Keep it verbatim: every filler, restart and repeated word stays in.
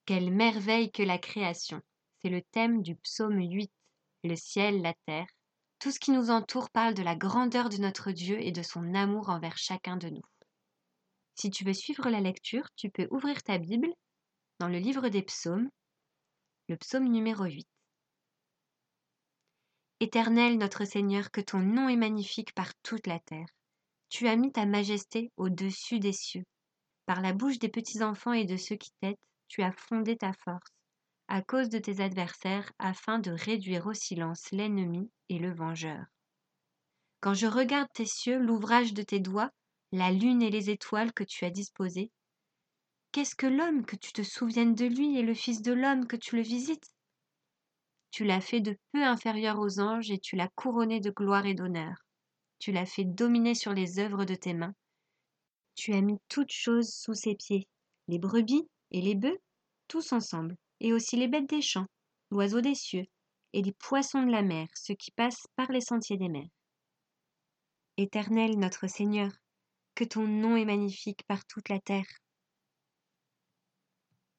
Quelle merveille que la création! C'est le thème du psaume huit. Le ciel, la terre, tout ce qui nous entoure parle de la grandeur de notre Dieu et de son amour envers chacun de nous. Si tu veux suivre la lecture, tu peux ouvrir ta Bible dans le livre des psaumes, le psaume numéro huit. Éternel notre Seigneur, que ton nom est magnifique par toute la terre. Tu as mis ta majesté au-dessus des cieux. Par la bouche des petits enfants et de ceux qui t'aident, tu as fondé ta force, à cause de tes adversaires, afin de réduire au silence l'ennemi et le vengeur. Quand je regarde tes cieux, l'ouvrage de tes doigts, la lune et les étoiles que tu as disposées, qu'est-ce que l'homme que tu te souviennes de lui et le fils de l'homme que tu le visites? Tu l'as fait de peu inférieur aux anges et tu l'as couronné de gloire et d'honneur. Tu l'as fait dominer sur les œuvres de tes mains. Tu as mis toutes choses sous ses pieds, les brebis et les bœufs, tous ensemble, et aussi les bêtes des champs, l'oiseau des cieux, et les poissons de la mer, ceux qui passent par les sentiers des mers. Éternel notre Seigneur, que ton nom est magnifique par toute la terre.